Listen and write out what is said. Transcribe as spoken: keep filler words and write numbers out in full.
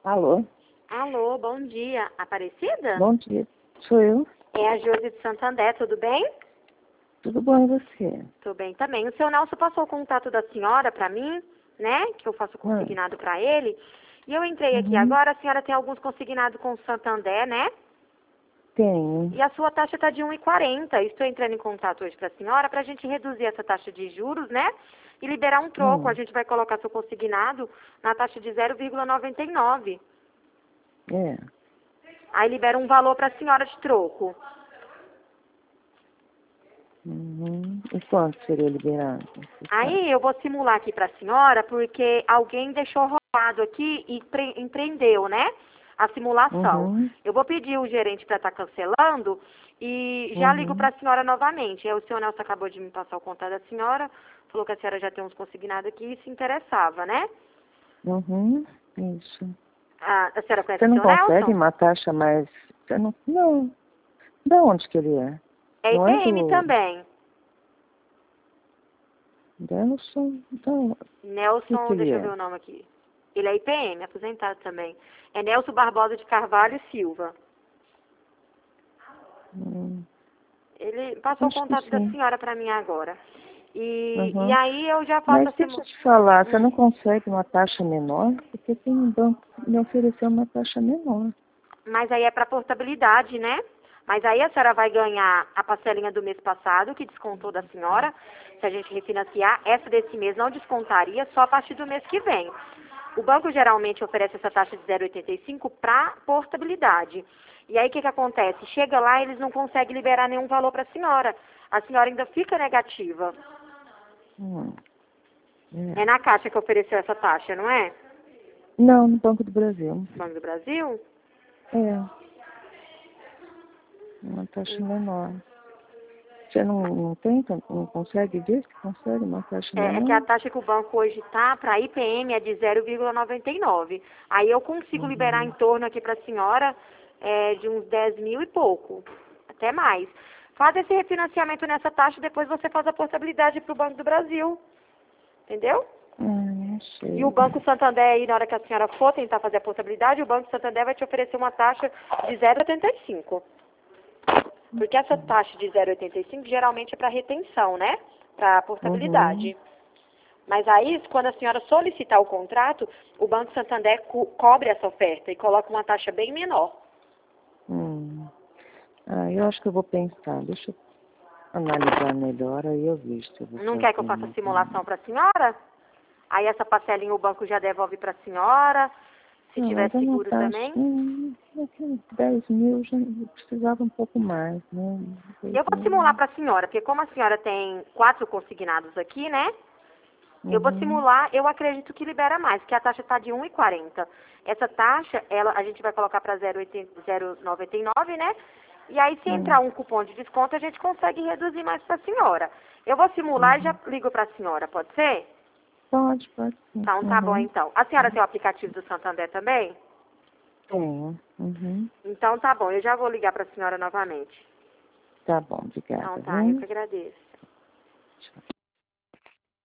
Alô? Alô, bom dia. Aparecida? Bom dia. Sou eu. É a Josi de Santander, tudo bem? Tudo bom e você? Tudo bem também. O seu Nelson passou o contato da senhora para mim, né? Que eu faço consignado para ele. E eu entrei aqui Uhum. agora, a senhora tem alguns consignados com o Santander, né? Tenho. E a sua taxa está de um e quarenta. Estou entrando em contato hoje para a senhora para a gente reduzir essa taxa de juros, né? E liberar um troco. Hum. A gente vai colocar seu consignado na taxa de zero vírgula noventa e nove. É. Aí libera um valor para a senhora de troco. Uhum. E quanto seria liberado? Você sabe? Aí eu vou simular aqui para a senhora, porque alguém deixou rolado aqui e pre empreendeu, né? A simulação. Uhum. Eu vou pedir o gerente para estar cancelando e já ligo para Uhum. a senhora novamente. Aí o senhor Nelson acabou de me passar o contato da senhora, falou que a senhora já tem uns consignados aqui e se interessava, né? Uhum. Isso. A, a senhora conhece Você o não senhor consegue Nelson? uma taxa mais... Você não... Não. De onde que ele é? É Não é I P M do... também. Nelson? Então, o que que Nelson, ele deixa eu ver é? o nome aqui. Ele é I P M, aposentado também. É Nelson Barbosa de Carvalho e Silva. Hum. Ele passou o Acho que contato da sim. senhora para mim agora. E, e Uhum. aí eu já faço Mas a deixa simu... eu te falar, você Hum. não consegue uma taxa menor? Porque tem um banco que me ofereceu uma taxa menor. Mas aí é para portabilidade, né? Mas aí a senhora vai ganhar a parcelinha do mês passado, que descontou da senhora. Se a gente refinanciar, essa desse mês não descontaria, só a partir do mês que vem. O banco geralmente oferece essa taxa de zero vírgula oitenta e cinco para portabilidade. E aí o que, que acontece? Chega lá, eles não conseguem liberar nenhum valor para a senhora. A senhora ainda fica negativa. Hum, É é. na Caixa que ofereceu essa taxa, não é? Não, no Banco do Brasil. Banco do Brasil? É, uma taxa menor. Você não, não tenta, não consegue, diz que consegue uma taxa É, é que a menor? taxa que o banco hoje está para I P M é de zero vírgula noventa e nove. Aí eu consigo liberar em Uhum. torno aqui para a senhora é, de uns dez mil e pouco, até mais. Faz esse refinanciamento nessa taxa, depois você faz a portabilidade para o Banco do Brasil, entendeu? Ah, não E o sei. Banco Santander, aí, na hora que a senhora for tentar fazer a portabilidade, o Banco Santander vai te oferecer uma taxa de zero vírgula oitenta e cinco. Porque essa taxa de zero vírgula oitenta e cinco geralmente é para retenção, né? Para Uhum. portabilidade. Mas aí, quando a senhora solicitar o contrato, o Banco Santander co cobre essa oferta e coloca uma taxa bem menor. Hum. Ah, eu acho que eu vou pensar. Deixa eu analisar melhor, aí eu vejo se eu vou Não quer que eu fazer faça mesmo. simulação para a senhora? Aí essa parcelinha o banco já devolve para a senhora. Se Não, tiver mas é uma seguro taxa. também. Hum, aqui, dez mil já precisava um pouco mais, né? dez Eu vou simular mil. para a senhora, porque como a senhora tem quatro consignados aqui, né? Eu vou Uhum. simular, eu acredito que libera mais, porque a taxa está de um e quarenta. Essa taxa, ela, a gente vai colocar para zero vírgula noventa e nove, né? E aí, se Hum. entrar um cupom de desconto, a gente consegue reduzir mais para a senhora. Eu vou simular e já Uhum. ligo para a senhora, pode ser? Pode, pode sim. Então, tá bom, Uhum. então. A senhora tem o aplicativo do Santander também? Tenho. Uhum. Então, tá bom, eu já vou ligar para a senhora novamente. Tá bom, Então, obrigada, tá, eu viu? que agradeço. Tchau.